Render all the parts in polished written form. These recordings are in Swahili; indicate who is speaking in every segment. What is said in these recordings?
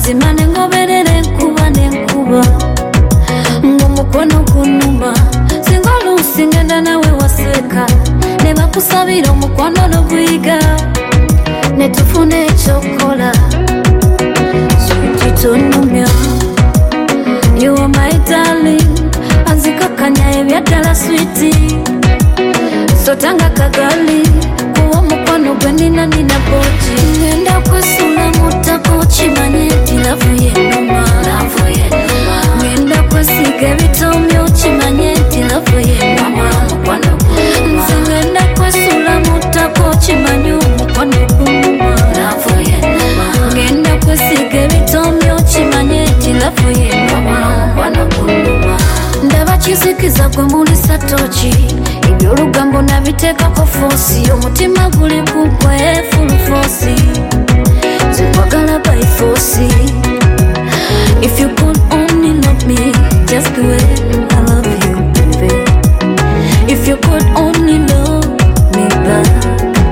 Speaker 1: mazima nengoberere nkuba nenkuba ng'omukono gunuma singa oluusi ngenda nawe waseka ne bakusabira omukwano n'oguyiga ne tufuna ekyokola kitonumya. You are my darling, anzikakanya ebyaddala sweetie, so tanga kagali kuwa mukwano gwe nina boji. Ngenda kwesula mutako kimanye nti lavu yenuma, ngenda kwesiga ebitomyo kimanye nti lavu yenuma. Nze ngenda kwesula mutako kimanye omukwano gunuma, ngenda kwesiga ebitomyo kimanye nti lavu yenuma. Ndaba kizikiza gwe mulisa toki, ebyolugambo nabiteekako foosi, omutima guli kugwe full force, zikwagala by force. If you could only love me just the way I love you, baby. If you could only love me back.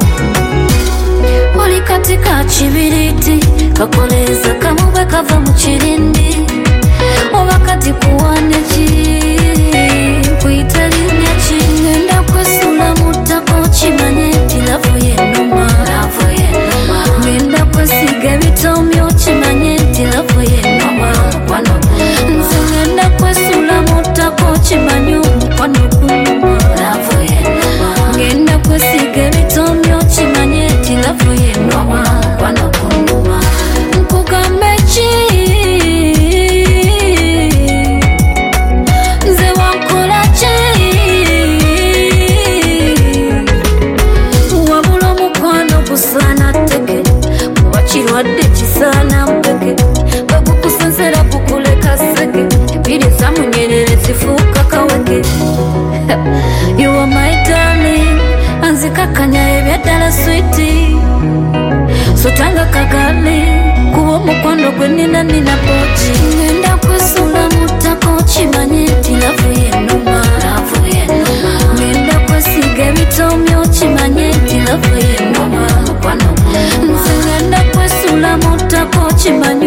Speaker 1: Oli katika kibiriti kakoleza kamube kava mu kirindi, oba kati kuwane ki kuyita linnya ki. Ngenda kwesula mutako kimanye nti lavu yenuma, ngenda kwesiga ebitomyo kimanye nti lavu yenuma. Nze ngenda kwesula mutako kimanye omukwano gunuma, ngenda kwesiga ebitomyo kimanye nti lavu yenuma. Nkugambe ki nze wankola ki, wabula omukwano gusaana tteke kuba kirwadde kisaana mpeke, bwegukusensera kukuleka sseke, empiri ezamunyerere zifuuka kaweke. You are my darling, anzikakanya ebyaddala sweetie, so tanga kagali kuba omukwano gwe nina boji. Ngenda kwesula mutako kimanye nti lavu yenuma, ngenda kwesiga ebitomyo kimanye nti lavu yenuma. Nze ngenda kwesula mutako kimanye